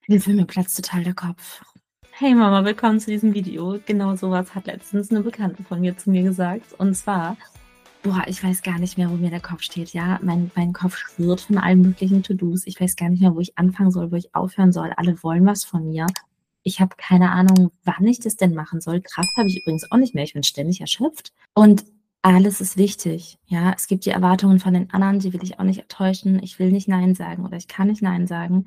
Hilfe, mir platzt total der Kopf. Hey Mama, willkommen zu diesem Video. Genau sowas hat letztens eine Bekannte von mir zu mir gesagt. Und zwar, ich weiß gar nicht mehr, wo mir der Kopf steht, ja. Mein Kopf schwirrt von allen möglichen To-dos. Ich weiß gar nicht mehr, wo ich anfangen soll, wo ich aufhören soll. Alle wollen was von mir. Ich habe keine Ahnung, wann ich das denn machen soll. Kraft habe ich übrigens auch nicht mehr. Ich bin ständig erschöpft. Und alles ist wichtig, ja. Es gibt die Erwartungen von den anderen, die will ich auch nicht enttäuschen. Ich will nicht nein sagen oder ich kann nicht nein sagen.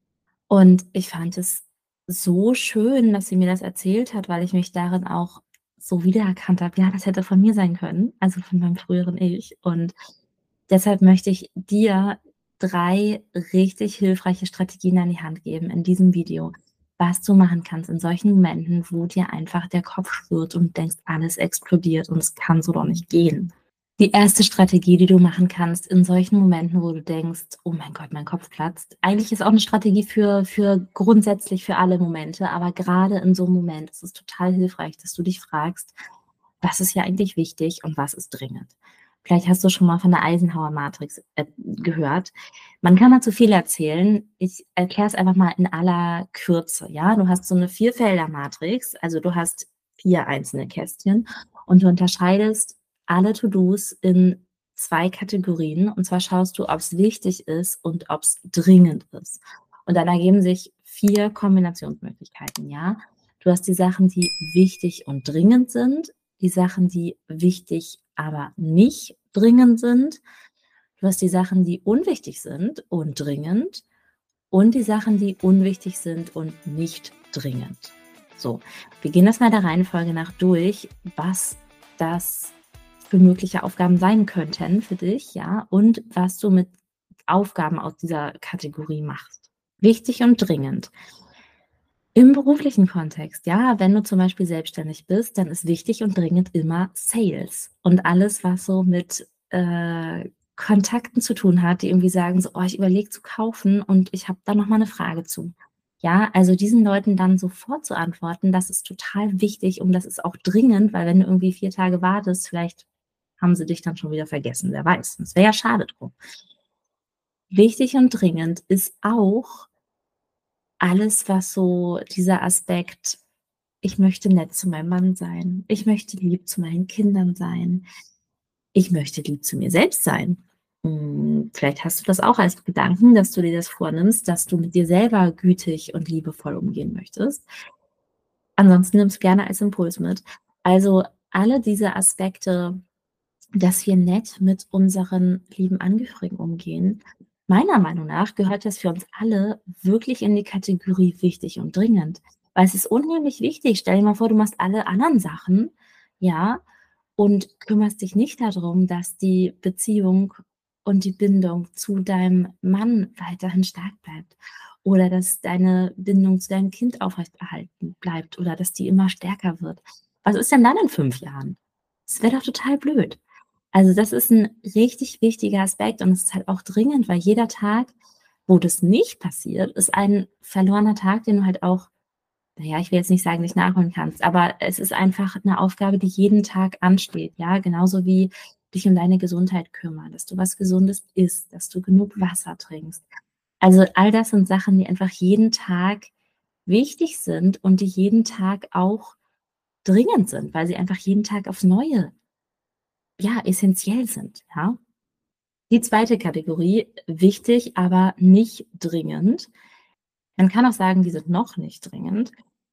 Und ich fand es so schön, dass sie mir das erzählt hat, weil ich mich darin auch so wiedererkannt habe. Ja, das hätte von mir sein können, also von meinem früheren Ich. Und deshalb möchte ich dir 3 richtig hilfreiche Strategien an die Hand geben in diesem Video, was du machen kannst in solchen Momenten, wo dir einfach der Kopf schwirrt und du denkst, alles explodiert und es kann so doch nicht gehen. Die erste Strategie, die du machen kannst in solchen Momenten, wo du denkst: „Oh mein Gott, mein Kopf platzt." Eigentlich ist auch eine Strategie für grundsätzlich für alle Momente, aber gerade in so 'nem Moment ist es total hilfreich, dass du dich fragst: „Was ist hier eigentlich wichtig und was ist dringend?" Vielleicht hast du schon mal von der Eisenhower-Matrix, gehört. Man kann dazu viel erzählen. Ich erkläre es einfach mal in aller Kürze, ja? Du hast so eine Vierfelder-Matrix, also du hast 4 einzelne Kästchen und du unterscheidest alle To-dos in 2 Kategorien. Und zwar schaust du, ob es wichtig ist und ob es dringend ist. Und dann ergeben sich 4 Kombinationsmöglichkeiten, ja? Du hast die Sachen, die wichtig und dringend sind, die Sachen, die wichtig, aber nicht dringend sind. Du hast die Sachen, die unwichtig sind und dringend und die Sachen, die unwichtig sind und nicht dringend. So, wir gehen das mal der Reihenfolge nach durch, was das für mögliche Aufgaben sein könnten für dich, ja, und was du mit Aufgaben aus dieser Kategorie machst. Wichtig und dringend. Im beruflichen Kontext, ja, wenn du zum Beispiel selbstständig bist, dann ist wichtig und dringend immer Sales und alles, was so mit Kontakten zu tun hat, die irgendwie sagen so: „Oh, ich überlege zu kaufen und ich habe da noch mal 'ne Frage zu." Ja, also diesen Leuten dann sofort zu antworten, das ist total wichtig und das ist auch dringend, weil wenn du irgendwie 4 Tage wartest, vielleicht haben sie dich dann schon wieder vergessen, wer weiß. Das wäre ja schade drum. Wichtig und dringend ist auch alles, was so dieser Aspekt: „Ich möchte nett zu meinem Mann sein. Ich möchte lieb zu meinen Kindern sein. Ich möchte lieb zu mir selbst sein." Vielleicht hast du das auch als Gedanken, dass du dir das vornimmst, dass du mit dir selber gütig und liebevoll umgehen möchtest. Ansonsten nimm's gerne als Impuls mit. Also, alle diese Aspekte, dass wir nett mit unseren lieben Angehörigen umgehen. Meiner Meinung nach gehört das für uns alle wirklich in die Kategorie wichtig und dringend, weil es ist unheimlich wichtig. Stell dir mal vor, du machst alle anderen Sachen, ja, und kümmerst dich nicht darum, dass die Beziehung und die Bindung zu deinem Mann weiterhin stark bleibt oder dass deine Bindung zu deinem Kind aufrechterhalten bleibt oder dass die immer stärker wird. Was ist denn dann in 5 Jahren? Das wäre doch total blöd. Also, das ist 'n richtig wichtiger Aspekt und es ist halt auch dringend, weil jeder Tag, wo das nicht passiert, ist ein verlorener Tag, den du halt auch, na ja, ich will jetzt nicht sagen, nicht nachholen kannst, aber es ist einfach 'ne Aufgabe, die jeden Tag ansteht, ja? Genauso wie dich um deine Gesundheit kümmern, dass du was Gesundes isst, dass du genug Wasser trinkst. Also, all das sind Sachen, die einfach jeden Tag wichtig sind und die jeden Tag auch dringend sind, weil sie einfach jeden Tag aufs Neue, ja, essenziell sind, ja? Die zweite Kategorie, wichtig, aber nicht dringend. Man kann auch sagen, die sind noch nicht dringend.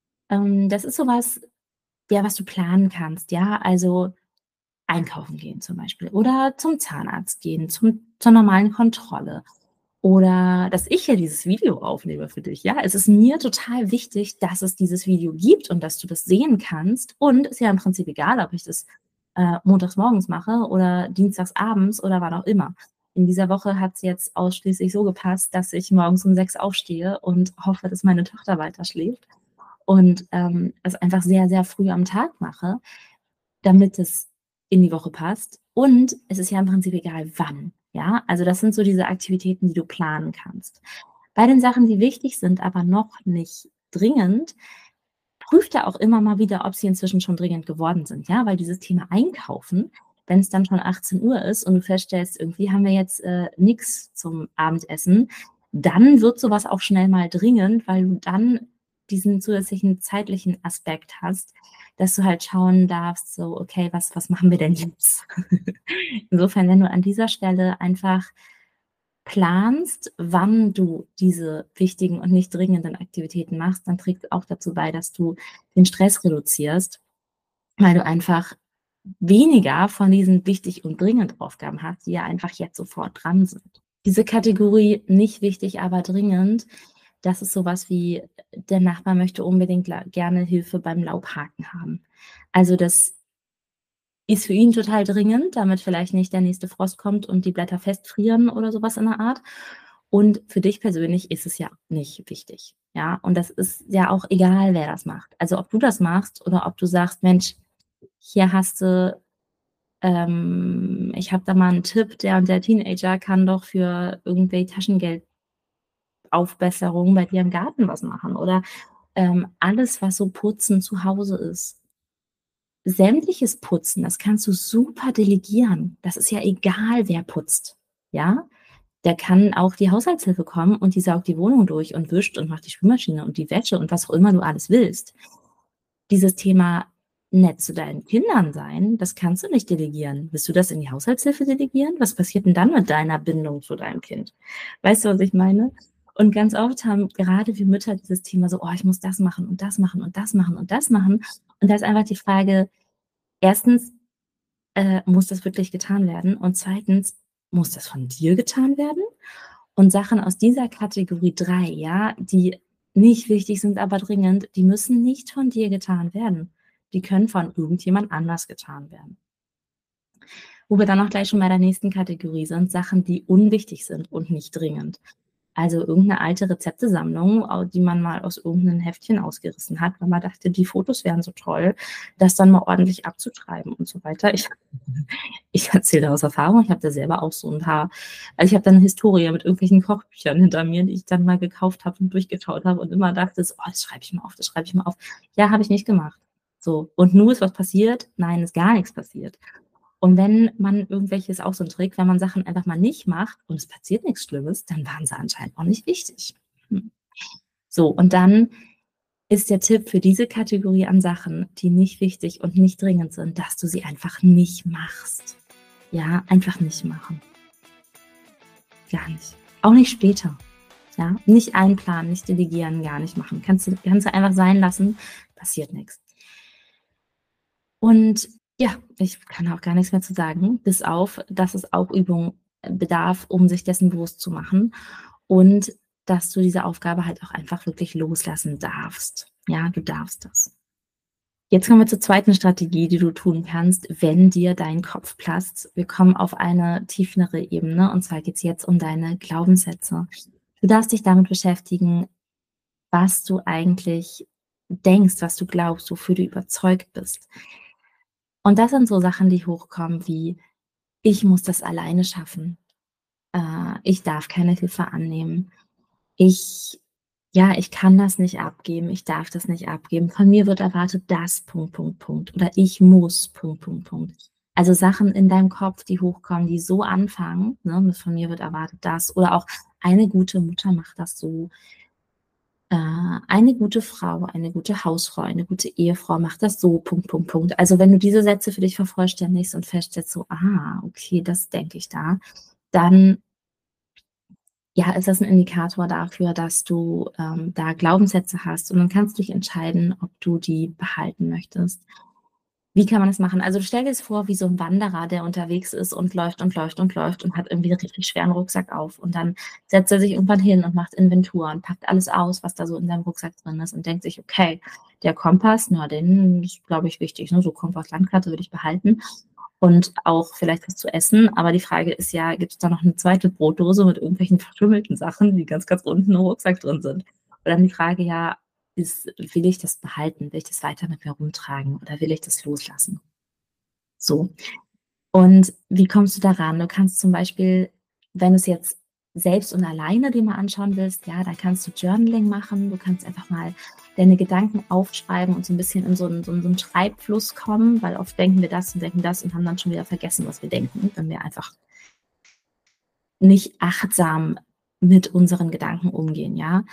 Das ist so was, ja, was du planen kannst, ja? Also, einkaufen gehen zum Beispiel oder zum Zahnarzt gehen, zur normalen Kontrolle oder dass ich hier dieses Video aufnehme für dich, ja? Es ist mir total wichtig, dass es dieses Video gibt und dass du das sehen kannst und ist ja im Prinzip egal, ob ich das, montags morgens mache oder dienstags abends oder wann auch immer. In dieser Woche hat's jetzt ausschließlich so gepasst, dass ich morgens um 6 aufstehe und hoffe, dass meine Tochter weiter schläft und, es einfach sehr, sehr früh am Tag mache, damit es in die Woche passt. Und es ist ja im Prinzip egal wann, ja? Also, das sind so diese Aktivitäten, die du planen kannst. Bei den Sachen, die wichtig sind, aber noch nicht dringend, prüf da auch immer mal wieder, ob sie inzwischen schon dringend geworden sind, ja? Weil dieses Thema Einkaufen, wenn es dann schon 18 Uhr ist und du feststellst, irgendwie haben wir jetzt, nix zum Abendessen, dann wird sowas auch schnell mal dringend, weil du dann diesen zusätzlichen zeitlichen Aspekt hast, dass du halt schauen darfst, so, okay, was machen wir denn jetzt? Insofern, wenn du an dieser Stelle einfach planst, wann du diese wichtigen und nicht dringenden Aktivitäten machst, dann trägt es auch dazu bei, dass du den Stress reduzierst, weil du einfach weniger von diesen wichtig und dringend Aufgaben hast, die ja einfach jetzt sofort dran sind. Diese Kategorie nicht wichtig, aber dringend, das ist sowas wie, der Nachbar möchte unbedingt gerne Hilfe beim Laubhaken haben. Also das ist für ihn total dringend, damit vielleicht nicht der nächste Frost kommt und die Blätter festfrieren oder sowas in der Art. Und für dich persönlich ist es ja nicht wichtig. Ja, und das ist ja auch egal, wer das macht. Also ob du das machst oder ob du sagst, Mensch, hier hast du, ich habe da mal einen Tipp, der und der Teenager kann doch für irgendwelche Taschengeldaufbesserung bei dir im Garten was machen. Oder alles, was so Putzen zu Hause ist. Sämtliches Putzen, das kannst du super delegieren. Das ist ja egal, wer putzt, ja? Da kann auch die Haushaltshilfe kommen und die saugt die Wohnung durch und wischt und macht die Spülmaschine und die Wäsche und was auch immer du alles willst. Dieses Thema nett zu deinen Kindern sein, das kannst du nicht delegieren. Willst du das in die Haushaltshilfe delegieren? Was passiert denn dann mit deiner Bindung zu deinem Kind? Weißt du, was ich meine? Und ganz oft haben gerade wir Mütter dieses Thema so: „Oh, ich muss das machen und das machen und das machen und das machen.“ Und da ist einfach die Frage, erstens, muss das wirklich getan werden? Und zweitens, muss das von dir getan werden? Und Sachen aus dieser Kategorie 3, ja, die nicht wichtig sind, aber dringend, die müssen nicht von dir getan werden. Die können von irgendjemand anders getan werden. Wo wir dann auch gleich schon bei der nächsten Kategorie sind, Sachen, die unwichtig sind und nicht dringend. Also irgendeine alte Rezeptesammlung, die man mal aus irgendeinem Heftchen ausgerissen hat, weil man dachte, die Fotos wären so toll, das dann mal ordentlich abzutreiben und so weiter. Ich erzähle da aus Erfahrung, ich habe da selber auch so ein paar, also ich habe da 'ne Historie mit irgendwelchen Kochbüchern hinter mir, die ich dann mal gekauft habe und durchgeschaut habe und immer dachte so: „Oh, das schreibe ich mal auf, das schreibe ich mal auf.“ Ja, habe ich nicht gemacht. So, und nun ist was passiert? Nein, ist gar nichts passiert. Und wenn man irgendwelches auch so 'n Trick, wenn man Sachen einfach mal nicht macht und es passiert nix Schlimmes, dann waren sie anscheinend auch nicht wichtig. Hm. So, und dann ist der Tipp für diese Kategorie an Sachen, die nicht wichtig und nicht dringend sind, dass du sie einfach nicht machst. Ja, einfach nicht machen. Gar nicht. Auch nicht später. Ja, nicht einplanen, nicht delegieren, gar nicht machen. Kannst du einfach sein lassen, passiert nix. Und ja, ich kann auch gar nichts mehr zu sagen, bis auf, dass es auch Übung bedarf, um sich dessen bewusst zu machen und dass du diese Aufgabe halt auch einfach wirklich loslassen darfst. Ja, du darfst das. Jetzt kommen wir zur zweiten Strategie, die du tun kannst, wenn dir dein Kopf platzt. Wir kommen auf eine tiefere Ebene und zwar geht es jetzt um deine Glaubenssätze. Du darfst dich damit beschäftigen, was du eigentlich denkst, was du glaubst, wofür du überzeugt bist. Und das sind so Sachen, die hochkommen wie: „Ich muss das alleine schaffen. Ich darf keine Hilfe annehmen. Ich ja, ich kann das nicht abgeben. Ich darf das nicht abgeben. Von mir wird erwartet das, Punkt, Punkt, Punkt. Oder ich muss, Punkt, Punkt, Punkt.“ Also Sachen in deinem Kopf, die hochkommen, die so anfangen, ne, mit „Von mir wird erwartet das“ oder auch „Eine gute Mutter macht das so“, „Eine gute Frau, eine gute Hausfrau, eine gute Ehefrau macht das so“, Punkt, Punkt, Punkt. Also, wenn du diese Sätze für dich vervollständigst und feststellst so: „Ah, okay, das denke ich da“, dann ja, ist das 'n Indikator dafür, dass du, da Glaubenssätze hast und dann kannst du dich entscheiden, ob du die behalten möchtest. Wie kann man das machen? Also, stell dir es vor wie so 'n Wanderer, der unterwegs ist und läuft und läuft und läuft und hat irgendwie 'n richtig schweren Rucksack auf und dann setzt er sich irgendwann hin und macht Inventur und packt alles aus, was da so in seinem Rucksack drin ist und denkt sich: „Okay, der Kompass, na, den ist, glaube ich, wichtig, ne? So Kompass, Landkarte würde ich behalten und auch vielleicht was zu essen.“ Aber die Frage ist ja, gibt's da noch 'ne zweite Brotdose mit irgendwelchen verstümmelten Sachen, die ganz, ganz unten im Rucksack drin sind? Und dann die Frage, ja, ist, will ich das behalten? Will ich das weiter mit mir rumtragen oder will ich das loslassen? So. Und wie kommst du daran? Du kannst zum Beispiel, wenn du es jetzt selbst und alleine dir mal anschauen willst, ja, da kannst du Journaling machen. Du kannst einfach mal deine Gedanken aufschreiben und so ein bisschen in so 'n Schreibfluss kommen, weil oft denken das und haben dann schon wieder vergessen, was wir denken, wenn wir einfach nicht achtsam mit unseren Gedanken umgehen, ja?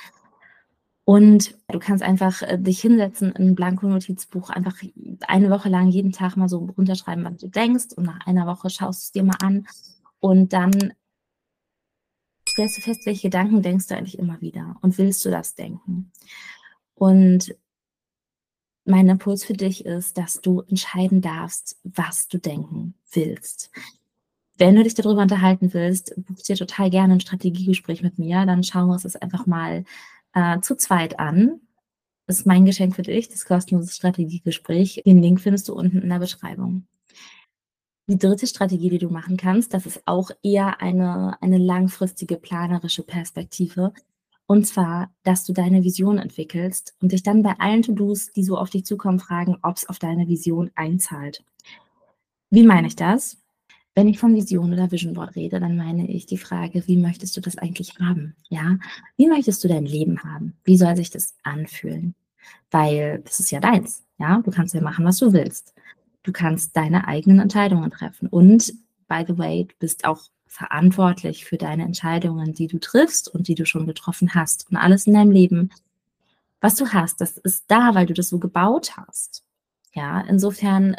Und du kannst einfach, dich hinsetzen in 'n Blanko-Notizbuch, einfach eine Woche lang jeden Tag mal so runterschreiben, was du denkst, und nach einer Woche schaust du's dir mal an und dann stellst du fest, welche Gedanken denkst du eigentlich immer wieder und willst du das denken? Und mein Impuls für dich ist, dass du entscheiden darfst, was du denken willst. Wenn du dich darüber unterhalten willst, buch dir total gerne 'n Strategiegespräch mit mir, dann schauen wir uns das einfach mal, zu zweit an. Das ist mein Geschenk für dich, das kostenlose Strategiegespräch. Den Link findest du unten in der Beschreibung. Die dritte Strategie, die du machen kannst, das ist auch eher eine langfristige planerische Perspektive. Und zwar, dass du deine Vision entwickelst und dich dann bei allen To-dos, die so auf dich zukommen, fragen, ob es auf deine Vision einzahlt. Wie meine ich das? Wenn ich von Vision oder Vision Board rede, dann meine ich die Frage: „Wie möchtest du das eigentlich haben?“ Ja? Wie möchtest du dein Leben haben? Wie soll sich das anfühlen? Weil das ist ja deins, ja? Du kannst ja machen, was du willst. Du kannst deine eigenen Entscheidungen treffen und by the way, du bist auch verantwortlich für deine Entscheidungen, die du triffst und die du schon getroffen hast. Und alles in deinem Leben, was du hast, das ist da, weil du das so gebaut hast. Ja, insofern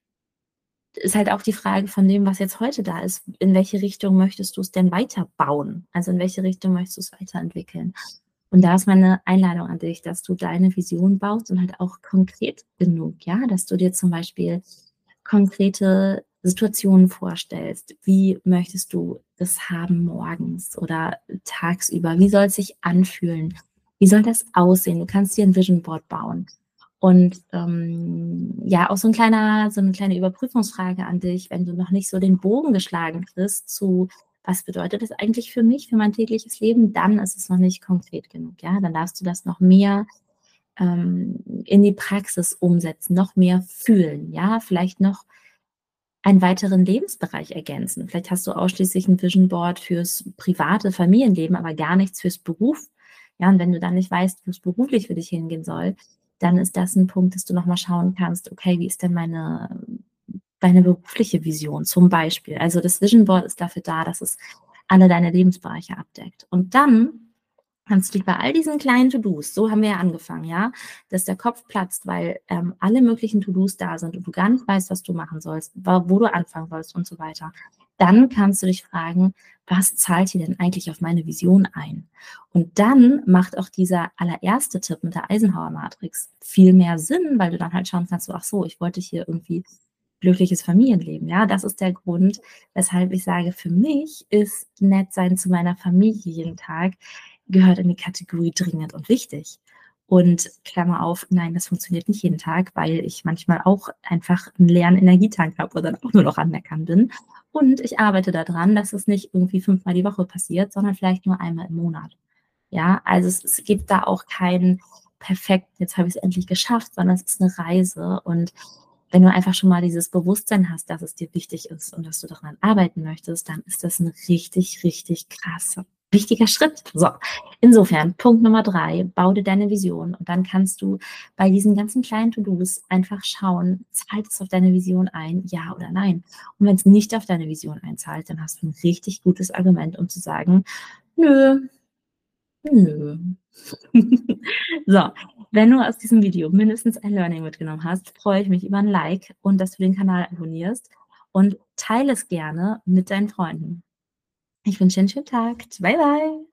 ist halt auch die Frage von dem, was jetzt heute da ist, in welche Richtung möchtest du es denn weiterbauen? Also, in welche Richtung möchtest du es weiterentwickeln? Und da ist meine Einladung an dich, dass du deine Vision baust und halt auch konkret genug, ja, dass du dir zum Beispiel konkrete Situationen vorstellst. Wie möchtest du das haben morgens oder tagsüber? Wie soll es sich anfühlen? Wie soll das aussehen? Du kannst dir ein Vision Board bauen. Und, ja, auch so 'ne kleine Überprüfungsfrage an dich, wenn du noch nicht so den Bogen geschlagen kriegst zu: „Was bedeutet das eigentlich für mich, für mein tägliches Leben?“ Dann ist es noch nicht konkret genug, ja? Dann darfst du das noch mehr, in die Praxis umsetzen, noch mehr fühlen, ja? Vielleicht noch einen weiteren Lebensbereich ergänzen. Vielleicht hast du ausschließlich 'n Vision Board fürs private Familienleben, aber gar nichts fürs Beruf. Ja, und wenn du dann nicht weißt, wo's beruflich für dich hingehen soll, dann ist das 'n Punkt, dass du noch mal schauen kannst: „Okay, wie ist denn meine berufliche Vision?“ Zum Beispiel. Also, das Vision Board ist dafür da, dass es alle deine Lebensbereiche abdeckt. Und dann kannst du dich bei all diesen kleinen To-dos, so haben wir ja angefangen, ja, dass der Kopf platzt, weil, alle möglichen To-dos da sind und du gar nicht weißt, was du machen sollst, wo du anfangen sollst und so weiter. Dann kannst du dich fragen: „Was zahlt hier denn eigentlich auf meine Vision ein?“ Und dann macht auch dieser allererste Tipp mit der Eisenhower-Matrix viel mehr Sinn, weil du dann halt schauen kannst, so: „Ach so, ich wollte hier irgendwie glückliches Familienleben.“ Ja, das ist der Grund, weshalb ich sage, für mich ist nett sein zu meiner Familie jeden Tag gehört in die Kategorie dringend und wichtig. Und Klammer auf, nein, das funktioniert nicht jeden Tag, weil ich manchmal auch einfach 'n leeren Energietank habe und dann auch nur noch am Meckern bin. Und ich arbeite da dran, dass es nicht irgendwie fünfmal die Woche passiert, sondern vielleicht nur einmal im Monat. Ja, also es gibt da auch kein perfekt, jetzt habe ich's endlich geschafft, sondern es ist 'ne Reise. Und wenn du einfach schon mal dieses Bewusstsein hast, dass es dir wichtig ist und dass du daran arbeiten möchtest, dann ist das 'n richtig, richtig krasser wichtiger Schritt. So, insofern Punkt Nummer 3: Bau dir deine Vision und dann kannst du bei diesen ganzen kleinen To-dos einfach schauen, zahlt es auf deine Vision ein, ja oder nein? Und wenn's nicht auf deine Vision einzahlt, dann hast du 'n richtig gutes Argument, um zu sagen: „Nö, nö.“ So, wenn du aus diesem Video mindestens ein Learning mitgenommen hast, freue ich mich über 'n Like und dass du den Kanal abonnierst und teile es gerne mit deinen Freunden. Ich wünsche dir 'n schönen Tag. Bye, bye.